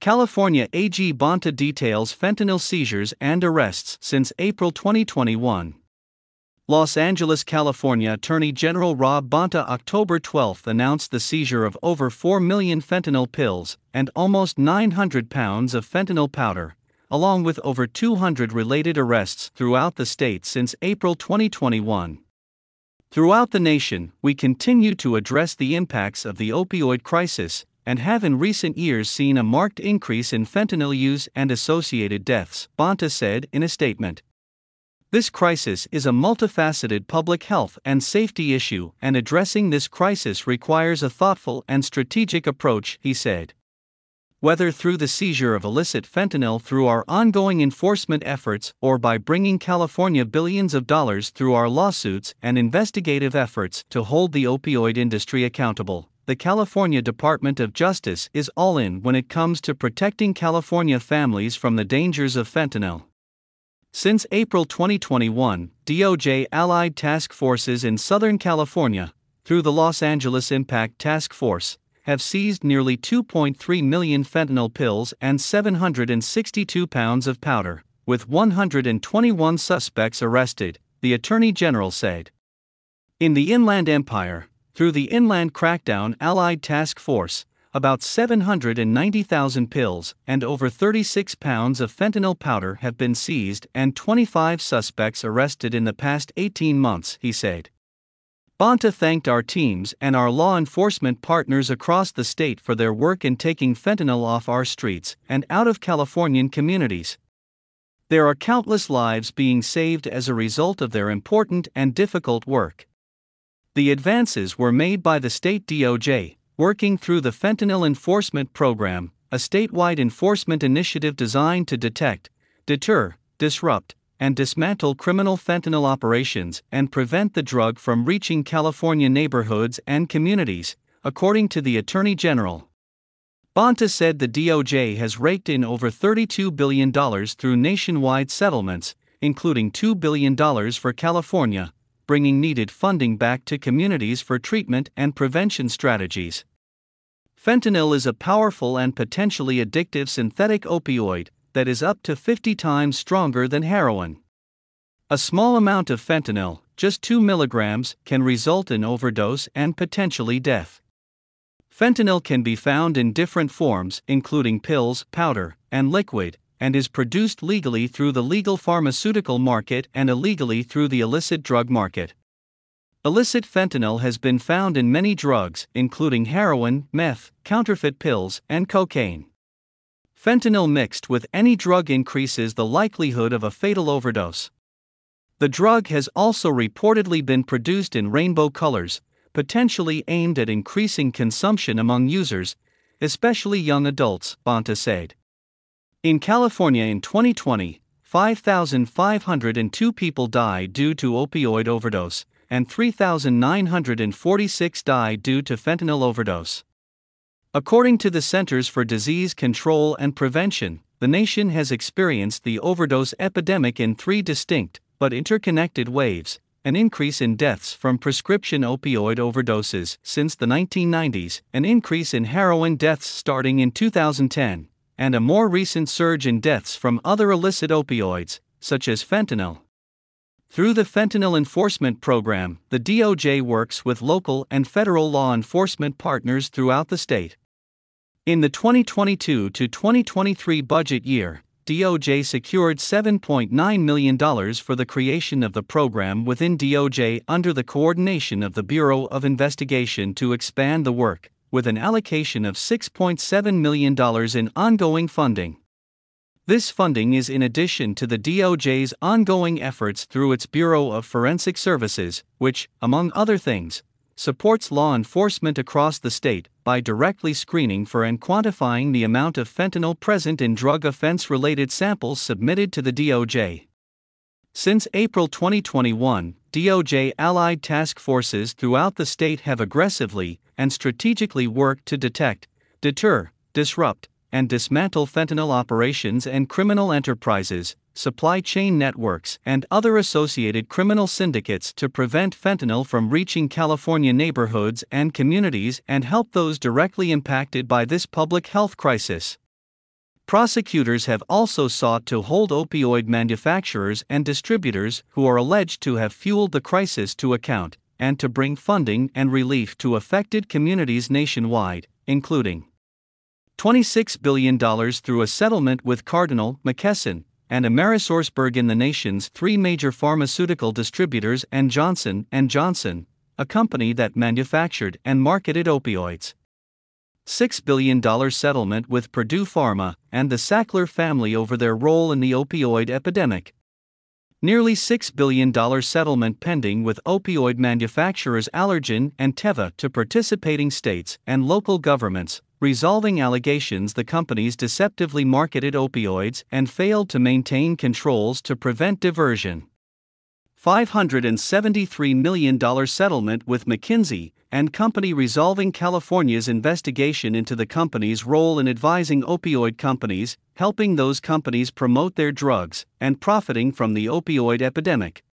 California AG Bonta details fentanyl seizures and arrests since April 2021. Los Angeles, California Attorney General Rob Bonta October 12 announced the seizure of over 4 million fentanyl pills and almost 900 pounds of fentanyl powder, along with over 200 related arrests throughout the state since April 2021. Throughout the nation, we continue to address the impacts of the opioid crisis and have in recent years seen a marked increase in fentanyl use and associated deaths, Bonta said in a statement. This crisis is a multifaceted public health and safety issue, and addressing this crisis requires a thoughtful and strategic approach, he said. Whether through the seizure of illicit fentanyl through our ongoing enforcement efforts or by bringing California billions of dollars through our lawsuits and investigative efforts to hold the opioid industry accountable, the California Department of Justice is all in when it comes to protecting California families from the dangers of fentanyl. Since April 2021, DOJ allied task forces in Southern California, through the Los Angeles Impact Task Force, have seized nearly 2.3 million fentanyl pills and 762 pounds of powder, with 121 suspects arrested, the Attorney General said. In the Inland Empire, through the Inland Crackdown Allied Task Force, about 790,000 pills and over 36 pounds of fentanyl powder have been seized and 25 suspects arrested in the past 18 months, he said. Bonta thanked our teams and our law enforcement partners across the state for their work in taking fentanyl off our streets and out of Californian communities. There are countless lives being saved as a result of their important and difficult work. The advances were made by the state DOJ, working through the Fentanyl Enforcement Program, a statewide enforcement initiative designed to detect, deter, disrupt, and dismantle criminal fentanyl operations and prevent the drug from reaching California neighborhoods and communities, according to the Attorney General. Bonta said the DOJ has raked in over $32 billion through nationwide settlements, including $2 billion for California, bringing needed funding back to communities for treatment and prevention strategies. Fentanyl is a powerful and potentially addictive synthetic opioid that is up to 50 times stronger than heroin. A small amount of fentanyl, just 2 milligrams, can result in overdose and potentially death. Fentanyl can be found in different forms, including pills, powder, and liquid, and is produced legally through the legal pharmaceutical market and illegally through the illicit drug market. Illicit fentanyl has been found in many drugs, including heroin, meth, counterfeit pills, and cocaine. Fentanyl mixed with any drug increases the likelihood of a fatal overdose. The drug has also reportedly been produced in rainbow colors, potentially aimed at increasing consumption among users, especially young adults, Bonta said. In California in 2020, 5,502 people died due to opioid overdose, and 3,946 died due to fentanyl overdose. According to the Centers for Disease Control and Prevention, the nation has experienced the overdose epidemic in 3 distinct, but interconnected waves: an increase in deaths from prescription opioid overdoses since the 1990s, an increase in heroin deaths starting in 2010, and a more recent surge in deaths from other illicit opioids, such as fentanyl. Through the Fentanyl Enforcement Program, the DOJ works with local and federal law enforcement partners throughout the state. In the 2022 to 2023 budget year, DOJ secured $7.9 million for the creation of the program within DOJ under the coordination of the Bureau of Investigation to expand the work, with an allocation of $6.7 million in ongoing funding. This funding is in addition to the DOJ's ongoing efforts through its Bureau of Forensic Services, which, among other things, supports law enforcement across the state by directly screening for and quantifying the amount of fentanyl present in drug offense-related samples submitted to the DOJ. Since April 2021, DOJ allied task forces throughout the state have aggressively and strategically worked to detect, deter, disrupt, and dismantle fentanyl operations and criminal enterprises, supply chain networks, and other associated criminal syndicates to prevent fentanyl from reaching California neighborhoods and communities and help those directly impacted by this public health crisis. Prosecutors have also sought to hold opioid manufacturers and distributors who are alleged to have fueled the crisis to account, and to bring funding and relief to affected communities nationwide, including $26 billion through a settlement with Cardinal, McKesson, and AmerisourceBergen, the nation's three major pharmaceutical distributors, and Johnson & Johnson, a company that manufactured and marketed opioids. $6 billion settlement with Purdue Pharma and the Sackler family over their role in the opioid epidemic. Nearly $6 billion settlement pending with opioid manufacturers Allergan and Teva to participating states and local governments, resolving allegations the companies deceptively marketed opioids and failed to maintain controls to prevent diversion. $573 million settlement with McKinsey and Company resolving California's investigation into the company's role in advising opioid companies, helping those companies promote their drugs, and profiting from the opioid epidemic.